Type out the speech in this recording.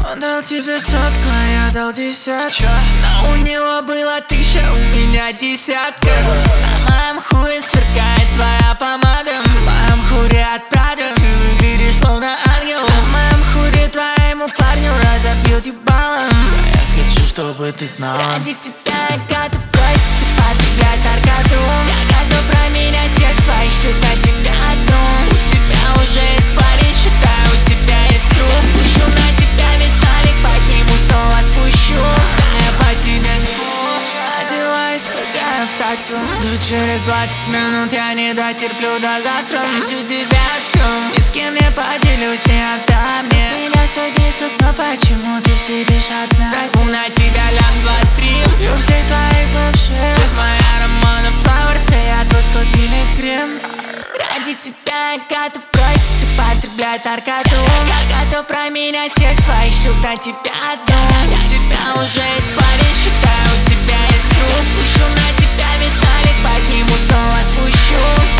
Он дал тебе сотку, а я дал десятку. Но у него было 1000, у меня десятка. На моем хуе сверкает твоя помада. В моем хуре от Прада ты выглядишь словно ангел. На моем хуре твоему парню разобил ебалом. Я хочу, чтобы ты знал, ради тебя я готов бросить и потреблять наркоту. Я готов променять всех своих шлюх на тебя одну. У тебя уже есть парень, считай, у тебя есть друг. Я спущу на тебя весталик, подниму, снова спущу. Да, я по тебе сплю. Одеваюсь, прыгаю в таксу. Да через 20 минут я не дотерплю до завтра. Хочу тебя всю, ни с кем не поделюсь, не отдам мне. Меня садись, но почему ты сидишь одна? Возьму на тебя лям 2-3. И у всех твоих бывших ты моя Романа Флауэрс, я твой Скотт Пилигрим. Ради тебя я готов бросить и потреблять наркоту. Я готов променять всех своих шлюх на тебя одну. У тебя уже есть парень, считай, у тебя есть друг. Я спущу на тебя весталик, подниму, снова спущу.